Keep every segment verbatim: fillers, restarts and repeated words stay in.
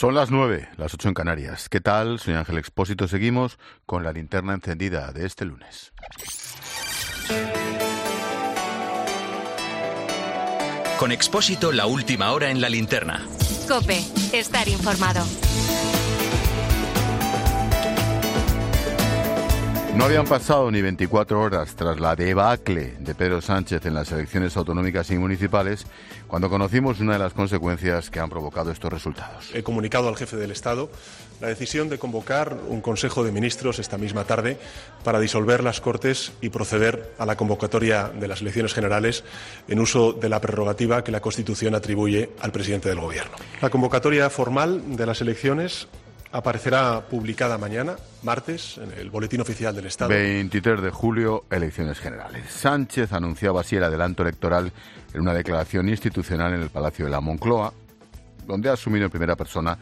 Son las nueve, las ocho en Canarias. ¿Qué tal? Soy Ángel Expósito. Seguimos con la linterna encendida de este lunes. Con Expósito, la última hora en la linterna. COPE, estar informado. No habían pasado ni veinticuatro horas tras la debacle de Pedro Sánchez en las elecciones autonómicas y municipales cuando conocimos una de las consecuencias que han provocado estos resultados. He comunicado al jefe del Estado la decisión de convocar un Consejo de Ministros esta misma tarde para disolver las Cortes y proceder a la convocatoria de las elecciones generales en uso de la prerrogativa que la Constitución atribuye al presidente del Gobierno. La convocatoria formal de las elecciones aparecerá publicada mañana, martes, en el Boletín Oficial del Estado. veintitrés de julio, elecciones generales. Sánchez anunciaba así el adelanto electoral en una declaración institucional en el Palacio de la Moncloa, donde ha asumido en primera persona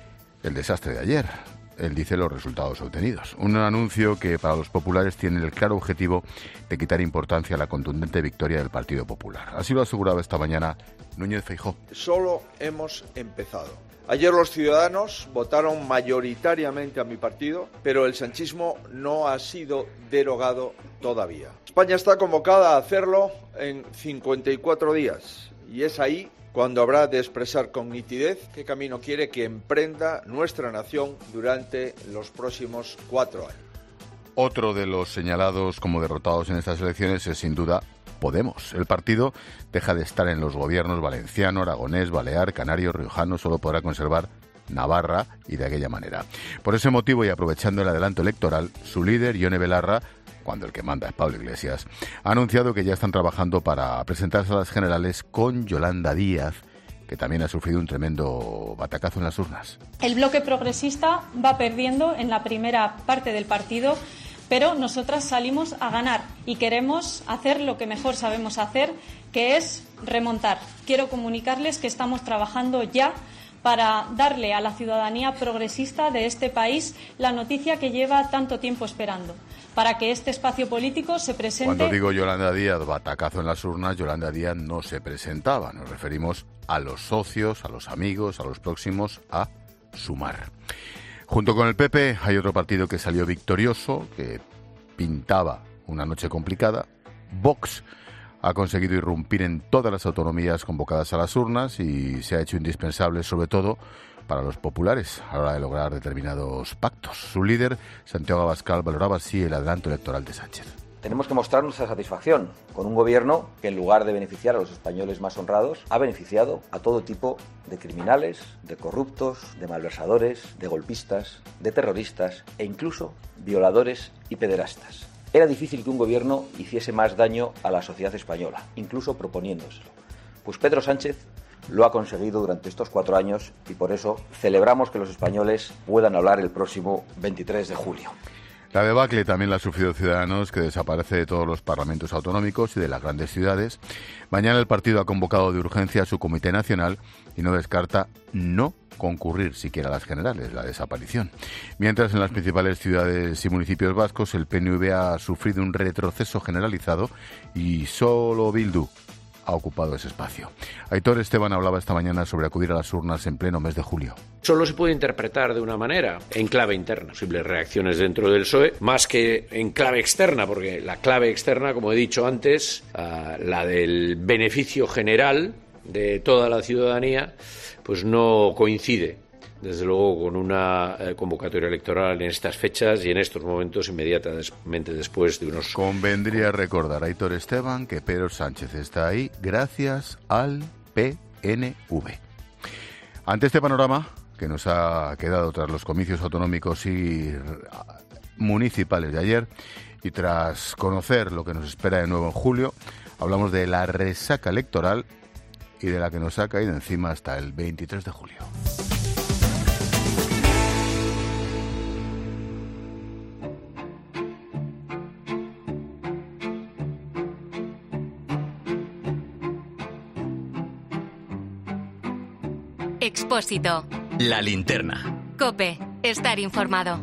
el desastre de ayer. Él dice los resultados obtenidos. Un anuncio que para los populares tiene el claro objetivo de quitar importancia a la contundente victoria del Partido Popular. Así lo aseguraba esta mañana Núñez Feijóo. Solo hemos empezado. Ayer los ciudadanos votaron mayoritariamente a mi partido, pero el sanchismo no ha sido derogado todavía. España está convocada a hacerlo en cincuenta y cuatro días y es ahí cuando habrá de expresar con nitidez qué camino quiere que emprenda nuestra nación durante los próximos cuatro años. Otro de los señalados como derrotados en estas elecciones es sin duda Podemos. El partido deja de estar en los gobiernos valenciano, aragonés, balear, canario, riojano, solo podrá conservar Navarra y de aquella manera. Por ese motivo y aprovechando el adelanto electoral, su líder, Ione Belarra, cuando el que manda es Pablo Iglesias, ha anunciado que ya están trabajando para presentarse a las generales con Yolanda Díaz, que también ha sufrido un tremendo batacazo en las urnas. El bloque progresista va perdiendo en la primera parte del partido, pero nosotras salimos a ganar y queremos hacer lo que mejor sabemos hacer, que es remontar. Quiero comunicarles que estamos trabajando ya para darle a la ciudadanía progresista de este país la noticia que lleva tanto tiempo esperando, para que este espacio político se presente. Cuando digo Yolanda Díaz, batacazo en las urnas, Yolanda Díaz no se presentaba. Nos referimos a los socios, a los amigos, a los próximos a Sumar. Junto con el P P hay otro partido que salió victorioso, que pintaba una noche complicada. Vox ha conseguido irrumpir en todas las autonomías convocadas a las urnas y se ha hecho indispensable, sobre todo para los populares, a la hora de lograr determinados pactos. Su líder, Santiago Abascal, valoraba así el adelanto electoral de Sánchez. Tenemos que mostrar nuestra satisfacción con un gobierno que, en lugar de beneficiar a los españoles más honrados, ha beneficiado a todo tipo de criminales, de corruptos, de malversadores, de golpistas, de terroristas e incluso violadores y pederastas. Era difícil que un gobierno hiciese más daño a la sociedad española, incluso proponiéndoselo. Pues Pedro Sánchez lo ha conseguido durante estos cuatro años y por eso celebramos que los españoles puedan hablar el próximo veintitrés de julio. La debacle también la ha sufrido Ciudadanos, que desaparece de todos los parlamentos autonómicos y de las grandes ciudades. Mañana el partido ha convocado de urgencia a su comité nacional y no descarta no concurrir siquiera a las generales, la desaparición. Mientras en las principales ciudades y municipios vascos el P N V ha sufrido un retroceso generalizado y solo Bildu ha ocupado ese espacio. Aitor Esteban hablaba esta mañana sobre acudir a las urnas en pleno mes de julio. Solo se puede interpretar de una manera, en clave interna, posibles reacciones dentro del P S O E, más que en clave externa, porque la clave externa, como he dicho antes, uh, la del beneficio general de toda la ciudadanía, pues no coincide, desde luego, con una eh, convocatoria electoral en estas fechas y en estos momentos inmediatamente después de unos... Convendría recordar a Aitor Esteban que Pedro Sánchez está ahí gracias al P N V. Ante este panorama que nos ha quedado tras los comicios autonómicos y municipales de ayer y tras conocer lo que nos espera de nuevo en julio, hablamos de la resaca electoral y de la que nos ha caído encima hasta el veintitrés de julio. Expósito. La linterna. COPE. Estar informado.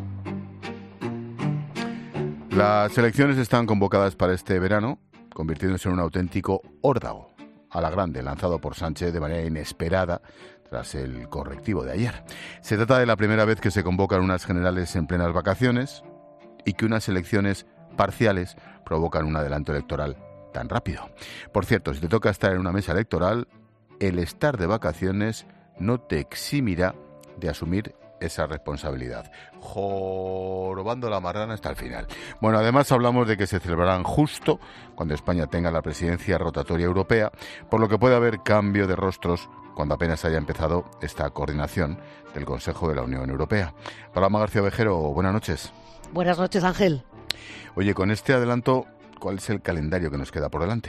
Las elecciones están convocadas para este verano, convirtiéndose en un auténtico órdago a la grande, lanzado por Sánchez de manera inesperada tras el correctivo de ayer. Se trata de la primera vez que se convocan unas generales en plenas vacaciones y que unas elecciones parciales provocan un adelanto electoral tan rápido. Por cierto, si te toca estar en una mesa electoral, el estar de vacaciones no te eximirá de asumir esa responsabilidad. Jorobando la marrana hasta el final. Bueno, además hablamos de que se celebrarán justo cuando España tenga la presidencia rotatoria europea, por lo que puede haber cambio de rostros cuando apenas haya empezado esta coordinación del Consejo de la Unión Europea. Paloma García Ovejero, buenas noches. Buenas noches, Ángel. Oye, con este adelanto, ¿cuál es el calendario que nos queda por delante?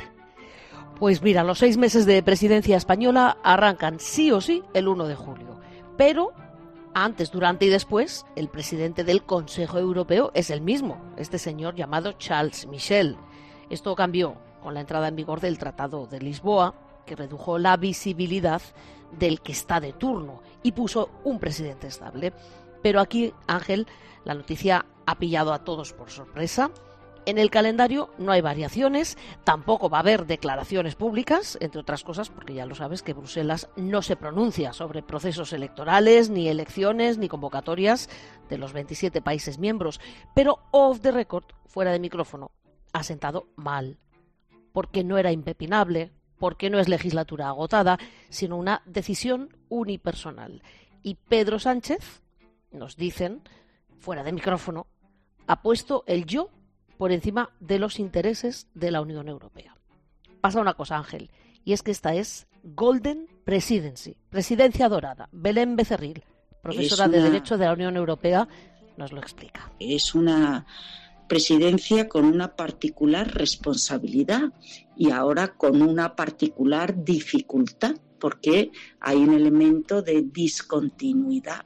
Pues mira, los seis meses de presidencia española arrancan sí o sí el uno de julio, pero antes, durante y después, el presidente del Consejo Europeo es el mismo, este señor llamado Charles Michel. Esto cambió con la entrada en vigor del Tratado de Lisboa, que redujo la visibilidad del que está de turno y puso un presidente estable. Pero aquí, Ángel, la noticia ha pillado a todos por sorpresa. En el calendario no hay variaciones, tampoco va a haber declaraciones públicas, entre otras cosas porque ya lo sabes que Bruselas no se pronuncia sobre procesos electorales, ni elecciones, ni convocatorias de los veintisiete países miembros. Pero off the record, fuera de micrófono, ha sentado mal, porque no era impepinable, porque no es legislatura agotada, sino una decisión unipersonal. Y Pedro Sánchez, nos dicen, fuera de micrófono, ha puesto el yo por encima de los intereses de la Unión Europea. Pasa una cosa, Ángel, y es que esta es Golden Presidency, presidencia dorada. Belén Becerril, profesora una... de Derecho de la Unión Europea, nos lo explica. Es una presidencia con una particular responsabilidad y ahora con una particular dificultad, porque hay un elemento de discontinuidad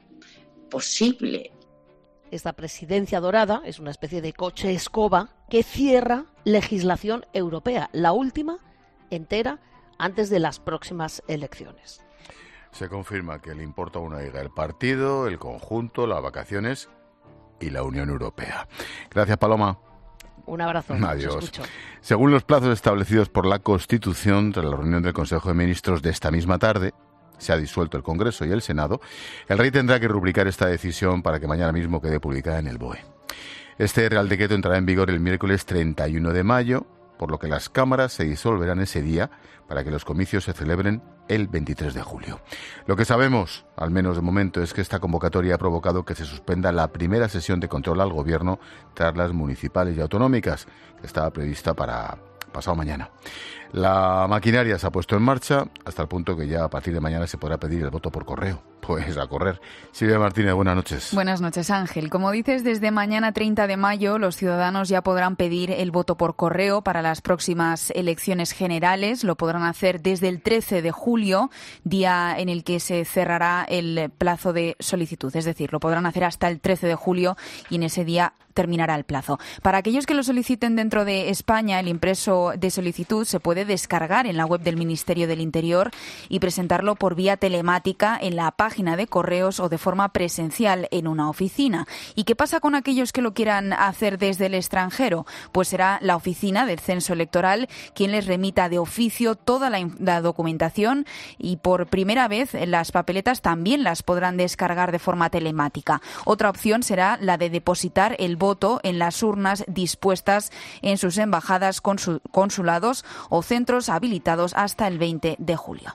posible. Esta presidencia dorada es una especie de coche escoba que cierra legislación europea, la última entera antes de las próximas elecciones. Se confirma que le importa a una higa el partido, el conjunto, las vacaciones y la Unión Europea. Gracias, Paloma. Un abrazo. Adiós. Según los plazos establecidos por la Constitución, tras la reunión del Consejo de Ministros de esta misma tarde, se ha disuelto el Congreso y el Senado, el rey tendrá que rubricar esta decisión para que mañana mismo quede publicada en el B O E. Este Real Decreto entrará en vigor el miércoles treinta y uno de mayo, por lo que las cámaras se disolverán ese día para que los comicios se celebren el veintitrés de julio. Lo que sabemos, al menos de momento, es que esta convocatoria ha provocado que se suspenda la primera sesión de control al Gobierno tras las municipales y autonómicas, que estaba prevista para pasado mañana. La maquinaria se ha puesto en marcha hasta el punto que ya a partir de mañana se podrá pedir el voto por correo. Pues a correr. Silvia Martínez, buenas noches. Buenas noches, Ángel. Como dices, desde mañana treinta de mayo los ciudadanos ya podrán pedir el voto por correo para las próximas elecciones generales. Lo podrán hacer desde el trece de julio, día en el que se cerrará el plazo de solicitud. Es decir, lo podrán hacer hasta el trece de julio y en ese día terminará el plazo. Para aquellos que lo soliciten dentro de España, el impreso de solicitud se puede descargar en la web del Ministerio del Interior y presentarlo por vía telemática en la página de correos o de forma presencial en una oficina. ¿Y qué pasa con aquellos que lo quieran hacer desde el extranjero? Pues será la oficina del Censo Electoral quien les remita de oficio toda la, la documentación y por primera vez las papeletas también las podrán descargar de forma telemática. Otra opción será la de depositar el voto en las urnas dispuestas en sus embajadas, consul- consulados o centros habilitados hasta el veinte de julio.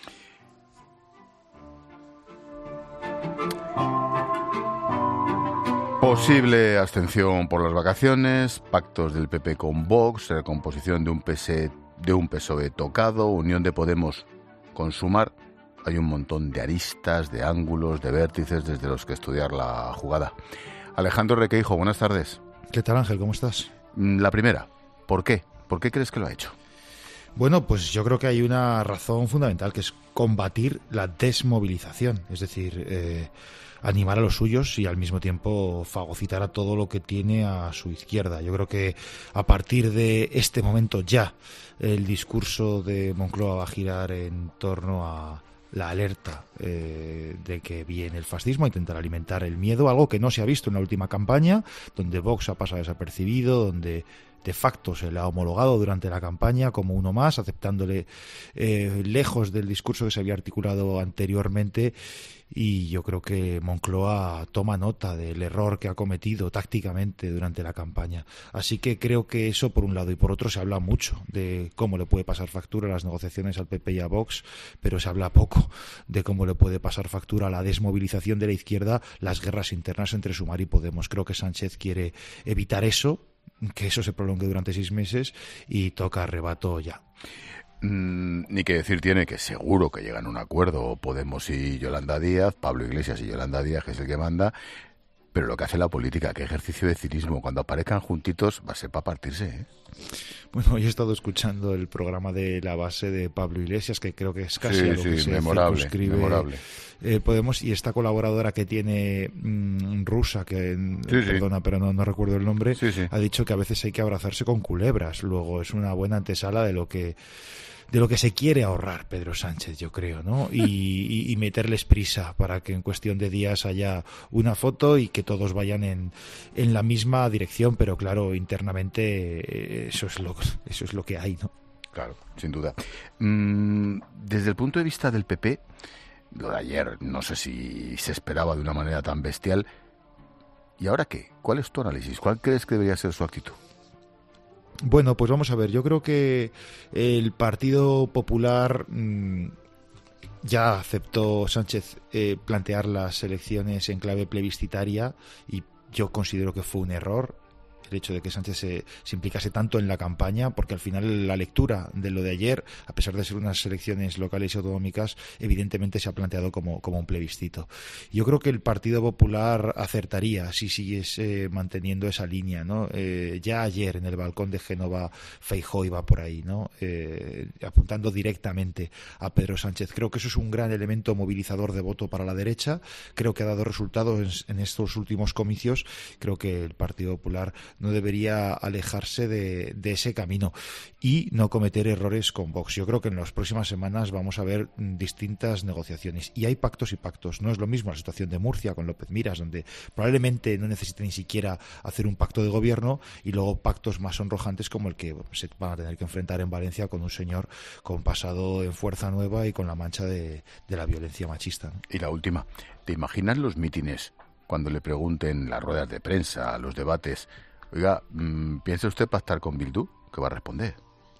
Posible abstención por las vacaciones, pactos del P P con Vox, recomposición de un P S E, de un P S O E tocado, unión de Podemos con Sumar. Hay un montón de aristas, de ángulos, de vértices desde los que estudiar la jugada. Alejandro Requeijo, buenas tardes. ¿Qué tal, Ángel? ¿Cómo estás? La primera, ¿por qué? ¿Por qué crees que lo ha hecho? Bueno, pues yo creo que hay una razón fundamental, que es combatir la desmovilización, es decir, eh, animar a los suyos y al mismo tiempo fagocitar a todo lo que tiene a su izquierda. Yo creo que a partir de este momento ya el discurso de Moncloa va a girar en torno a la alerta eh, de que viene el fascismo, a intentar alimentar el miedo, algo que no se ha visto en la última campaña, donde Vox ha pasado desapercibido, donde de facto se le ha homologado durante la campaña como uno más, aceptándole eh, lejos del discurso que se había articulado anteriormente. Y yo creo que Moncloa toma nota del error que ha cometido tácticamente durante la campaña. Así que creo que eso por un lado, y por otro se habla mucho de cómo le puede pasar factura a las negociaciones al P P y a Vox, pero se habla poco de cómo le puede pasar factura a la desmovilización de la izquierda, las guerras internas entre Sumar y Podemos. Creo que Sánchez quiere evitar eso, que eso se prolongue durante seis meses y toca arrebato ya. Mm, ni que decir tiene que seguro que llegan a un acuerdo Podemos y Yolanda Díaz, Pablo Iglesias y Yolanda Díaz, que es el que manda, pero lo que hace la política, qué ejercicio de cinismo, cuando aparezcan juntitos va a ser para partirse, ¿eh? Bueno, hoy he estado escuchando el programa de La Base de Pablo Iglesias, que creo que es casi sí, a lo sí, que se memorable, circunscribe memorable. Eh, Podemos, y esta colaboradora que tiene mmm, rusa, que sí, perdona, sí. pero no, no recuerdo el nombre, sí, sí. ha dicho que a veces hay que abrazarse con culebras. Luego es una buena antesala de lo que de lo que se quiere ahorrar Pedro Sánchez, yo creo, ¿no? Y, y, y meterles prisa para que en cuestión de días haya una foto y que todos vayan en, en la misma dirección, pero claro, internamente eso es lo, eso es lo que hay, ¿no? Claro, sin duda. Mm, desde el punto de vista del P P, lo de ayer no sé si se esperaba de una manera tan bestial. ¿Y ahora qué? ¿Cuál es tu análisis? ¿Cuál crees que debería ser su actitud? Bueno, pues vamos a ver. Yo creo que el Partido Popular mmm, ya aceptó Sánchez eh, plantear las elecciones en clave plebiscitaria y yo considero que fue un error el hecho de que Sánchez se, se implicase tanto en la campaña, porque al final la lectura de lo de ayer, a pesar de ser unas elecciones locales y autonómicas, evidentemente se ha planteado como, como un plebiscito. Yo creo que el Partido Popular acertaría si siguiese manteniendo esa línea, ¿no? Eh, ya ayer en el balcón de Génova Feijóo iba por ahí, ¿no? Eh, apuntando directamente a Pedro Sánchez. Creo que eso es un gran elemento movilizador de voto para la derecha. Creo que ha dado resultados en, en estos últimos comicios. Creo que el Partido Popular no debería alejarse de, de ese camino y no cometer errores con Vox. Yo creo que en las próximas semanas vamos a ver distintas negociaciones y hay pactos y pactos. No es lo mismo la situación de Murcia con López Miras, donde probablemente no necesite ni siquiera hacer un pacto de gobierno, y luego pactos más sonrojantes como el que se van a tener que enfrentar en Valencia con un señor con pasado en Fuerza Nueva y con la mancha de, de la violencia machista, ¿no? Y la última, ¿te imaginas los mítines cuando le pregunten las ruedas de prensa, los debates? Oiga, ¿piensa usted pactar con Bildu? ¿Qué va a responder?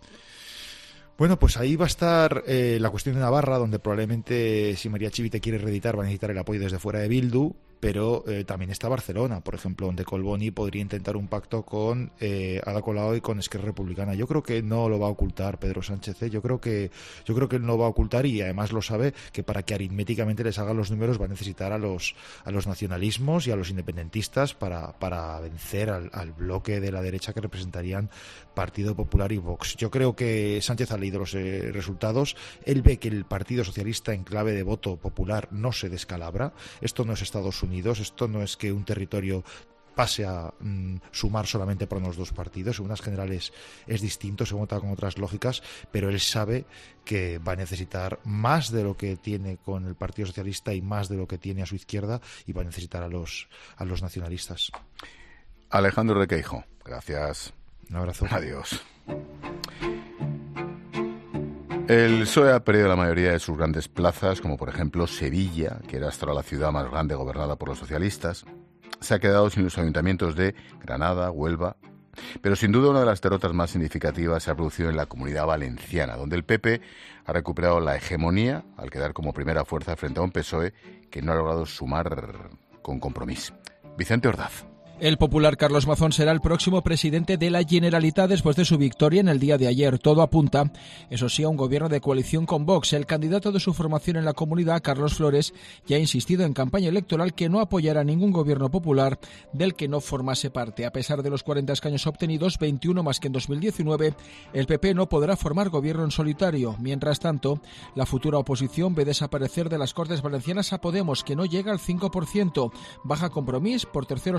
Bueno, pues ahí va a estar eh, la cuestión de Navarra, donde probablemente si María Chivite quiere reeditar va a necesitar el apoyo desde fuera de Bildu, pero eh, también está Barcelona, por ejemplo, donde Collboni podría intentar un pacto con eh, Ada Colau y con Esquerra Republicana. Yo creo que no lo va a ocultar Pedro Sánchez, ¿eh? yo creo que yo creo que él no va a ocultar, y además lo sabe, que para que aritméticamente les hagan los números va a necesitar a los a los nacionalismos y a los independentistas para, para vencer al, al bloque de la derecha que representarían Partido Popular y Vox. Yo creo que Sánchez ha leído los eh, resultados, él ve que el Partido Socialista en clave de voto popular no se descalabra. Esto no es Estados Unidos, esto no es que un territorio pase a mm, sumar solamente por unos dos partidos. En unas generales es distinto, se vota con otras lógicas, pero él sabe que va a necesitar más de lo que tiene con el Partido Socialista y más de lo que tiene a su izquierda, y va a necesitar a los, a los nacionalistas. Alejandro Requeijo, gracias. Un abrazo. Adiós. El P S O E ha perdido la mayoría de sus grandes plazas, como por ejemplo Sevilla, que era hasta ahora la ciudad más grande gobernada por los socialistas. Se ha quedado sin los ayuntamientos de Granada, Huelva. Pero sin duda una de las derrotas más significativas se ha producido en la Comunidad Valenciana, donde el P P ha recuperado la hegemonía al quedar como primera fuerza frente a un P S O E que no ha logrado sumar con Compromís. Vicente Ordaz. El popular Carlos Mazón será el próximo presidente de la Generalitat después de su victoria en el día de ayer. Todo apunta, eso sí, a un gobierno de coalición con Vox. El candidato de su formación en la comunidad, Carlos Flores, ya ha insistido en campaña electoral que no apoyará ningún gobierno popular del que no formase parte. A pesar de los cuarenta escaños obtenidos, veintiuno más que en dos mil diecinueve, el P P no podrá formar gobierno en solitario. Mientras tanto, la futura oposición ve desaparecer de las Cortes Valencianas a Podemos, que no llega al cinco por ciento. Baja Compromís por terceros comicios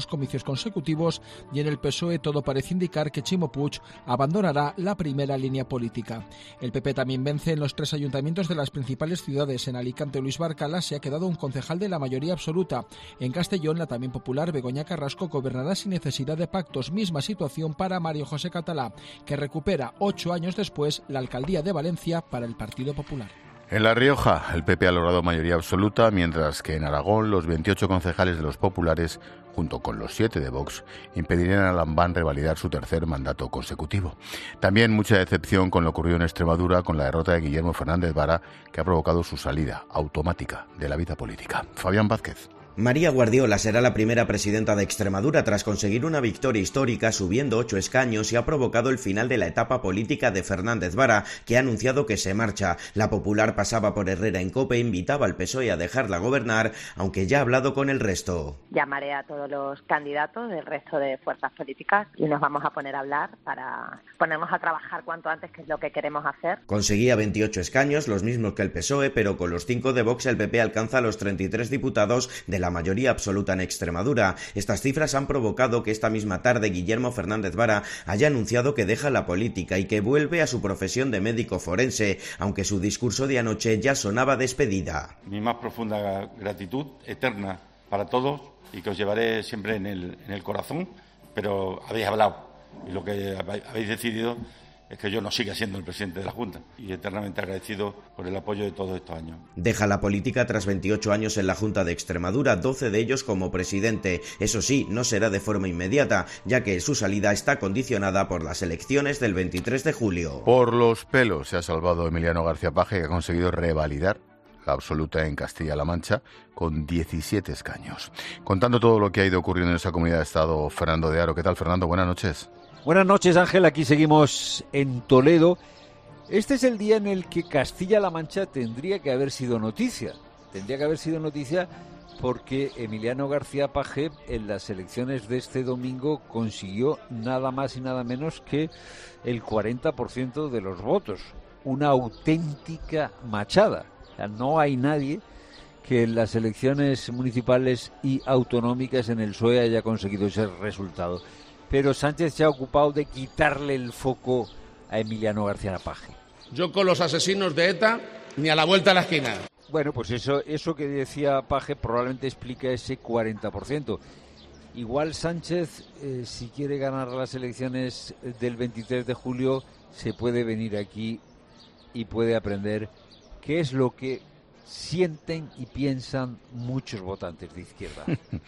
consecutivos y en el P S O E todo parece indicar que Chimo Puig abandonará la primera línea política. El P P también vence en los tres ayuntamientos de las principales ciudades. En Alicante, Luis Barcala se ha quedado un concejal de la mayoría absoluta. En Castellón, la también popular Begoña Carrasco gobernará sin necesidad de pactos. Misma situación para Mario José Catalá, que recupera ocho años después la alcaldía de Valencia para el Partido Popular. En La Rioja, el P P ha logrado mayoría absoluta, mientras que en Aragón los veintiocho concejales de los populares, junto con los siete de Vox, impedirían a Lambán revalidar su tercer mandato consecutivo. También mucha decepción con lo ocurrido en Extremadura con la derrota de Guillermo Fernández Vara, que ha provocado su salida automática de la vida política. Fabián Vázquez. María Guardiola será la primera presidenta de Extremadura tras conseguir una victoria histórica subiendo ocho escaños y ha provocado el final de la etapa política de Fernández Vara, que ha anunciado que se marcha. La Popular pasaba por Herrera en COPE e invitaba al P S O E a dejarla gobernar, aunque ya ha hablado con el resto. Llamaré a todos los candidatos del resto de fuerzas políticas y nos vamos a poner a hablar para ponernos a trabajar cuanto antes, que es lo que queremos hacer. Conseguía veintiocho escaños, los mismos que el P S O E, pero con los cinco de Vox el P P alcanza los treinta y tres diputados de la mayoría absoluta en Extremadura. Estas cifras han provocado que esta misma tarde Guillermo Fernández Vara haya anunciado que deja la política y que vuelve a su profesión de médico forense, aunque su discurso de anoche ya sonaba despedida. Mi más profunda gratitud, eterna para todos, y que os llevaré siempre en el, en el corazón, pero habéis hablado y lo que habéis decidido es que yo no siga siendo el presidente de la Junta, y eternamente agradecido por el apoyo de todos estos años. Deja la política tras veintiocho años en la Junta de Extremadura, doce de ellos como presidente. Eso sí, no será de forma inmediata, ya que su salida está condicionada por las elecciones del veintitrés de julio. Por los pelos se ha salvado Emiliano García Paje, que ha conseguido revalidar la absoluta en Castilla-La Mancha con diecisiete escaños. Contando todo lo que ha ido ocurriendo en esa comunidad de Estado, Fernando de Aro. ¿Qué tal, Fernando? Buenas noches. Buenas noches, Ángel. Aquí seguimos en Toledo. Este es el día en el que Castilla-La Mancha tendría que haber sido noticia. Tendría que haber sido noticia porque Emiliano García Paje en las elecciones de este domingo consiguió nada más y nada menos que el cuarenta por ciento de los votos. Una auténtica machada. O sea, no hay nadie que en las elecciones municipales y autonómicas en el P S O E haya conseguido ese resultado. Pero Sánchez se ha ocupado de quitarle el foco a Emiliano García Paje. Yo con los asesinos de ETA ni a la vuelta a la esquina. Bueno, pues eso, eso que decía Paje probablemente explica ese cuarenta por ciento. Igual Sánchez, eh, si quiere ganar las elecciones del veintitrés de julio, se puede venir aquí y puede aprender qué es lo que sienten y piensan muchos votantes de izquierda.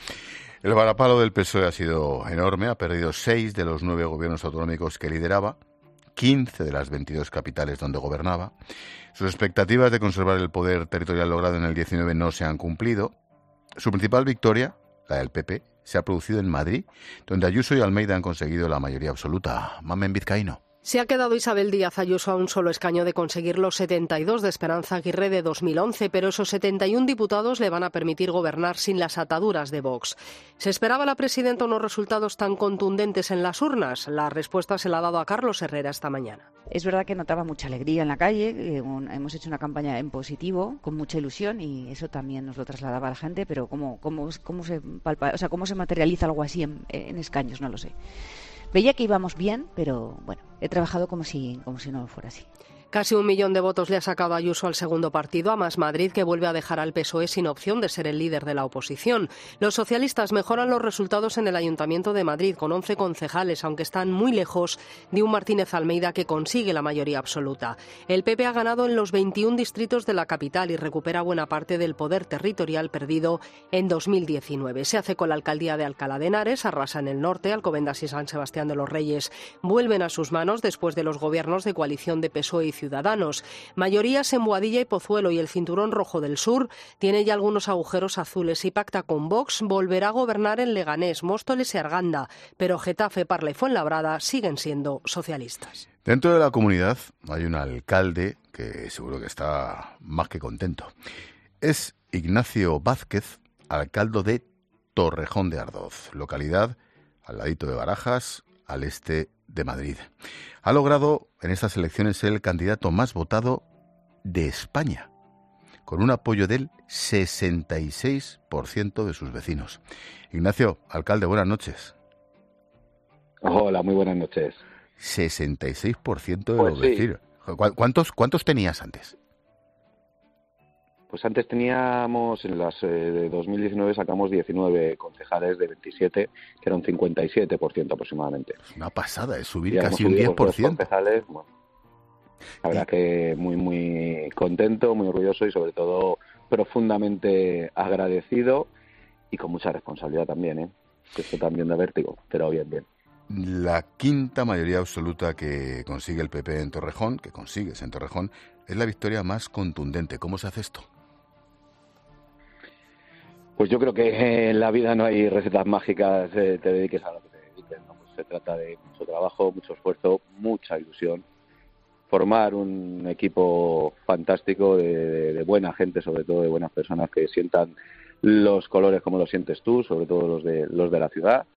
El varapalo del P S O E ha sido enorme, ha perdido seis de los nueve gobiernos autonómicos que lideraba, quince de las veintidós capitales donde gobernaba. Sus expectativas de conservar el poder territorial logrado en el diecinueve no se han cumplido. Su principal victoria, la del P P, se ha producido en Madrid, donde Ayuso y Almeida han conseguido la mayoría absoluta. Mamen Vizcaíno. Se ha quedado Isabel Díaz Ayuso a un solo escaño de conseguir los setenta y dos de Esperanza Aguirre de dos mil once, pero esos setenta y uno diputados le van a permitir gobernar sin las ataduras de Vox. ¿Se esperaba la presidenta unos resultados tan contundentes en las urnas? La respuesta se la ha dado a Carlos Herrera esta mañana. Es verdad que notaba mucha alegría en la calle, eh, un, hemos hecho una campaña en positivo, con mucha ilusión, y eso también nos lo trasladaba a la gente, pero ¿cómo, cómo, cómo, se, palpa, o sea, cómo se materializa algo así en, en escaños? No lo sé. Veía que íbamos bien, pero bueno, he trabajado como si, como si no fuera así. Casi un millón de votos le ha sacado Ayuso al segundo partido, a Más Madrid, que vuelve a dejar al P S O E sin opción de ser el líder de la oposición. Los socialistas mejoran los resultados en el Ayuntamiento de Madrid, con once concejales, aunque están muy lejos de un Martínez Almeida que consigue la mayoría absoluta. El P P ha ganado en los veintiún distritos de la capital y recupera buena parte del poder territorial perdido en dos mil diecinueve. Se hace con la alcaldía de Alcalá de Henares, arrasa en el norte, Alcobendas y San Sebastián de los Reyes vuelven a sus manos después de los gobiernos de coalición de P S O E y Ciudadanos. Mayorías en Boadilla y Pozuelo, y el cinturón rojo del sur tiene ya algunos agujeros azules y pacta con Vox. Volverá a gobernar en Leganés, Móstoles y Arganda, pero Getafe, Parla y Fuenlabrada siguen siendo socialistas. Dentro de la comunidad hay un alcalde que seguro que está más que contento. Es Ignacio Vázquez, alcalde de Torrejón de Ardoz, localidad al ladito de Barajas, al este de Madrid. Ha logrado en estas elecciones ser el candidato más votado de España, con un apoyo del sesenta y seis por ciento de sus vecinos. Ignacio, alcalde, buenas noches. Hola, muy buenas noches. sesenta y seis por ciento de pues los sí. vecinos. ¿Cuántos, ¿Cuántos tenías antes? Pues antes teníamos, en las eh, de dos mil diecinueve sacamos diecinueve concejales de veintisiete, que era un cincuenta y siete por ciento aproximadamente. Es una pasada, es subir Y casi un diez por ciento. Concejales, bueno, la verdad que muy, muy contento, muy orgulloso y sobre todo profundamente agradecido y con mucha responsabilidad también, ¿eh? Que esto también da vértigo, pero bien, bien. La quinta mayoría absoluta que consigue el P P en Torrejón, que consigues en Torrejón, es la victoria más contundente. ¿Cómo se hace esto? Pues yo creo que en la vida no hay recetas mágicas, eh, te dediques a lo que te dediques, ¿no? Pues se trata de mucho trabajo, mucho esfuerzo, mucha ilusión, formar un equipo fantástico de, de, de buena gente, sobre todo de buenas personas que sientan los colores como los sientes tú, sobre todo los de los de la ciudad,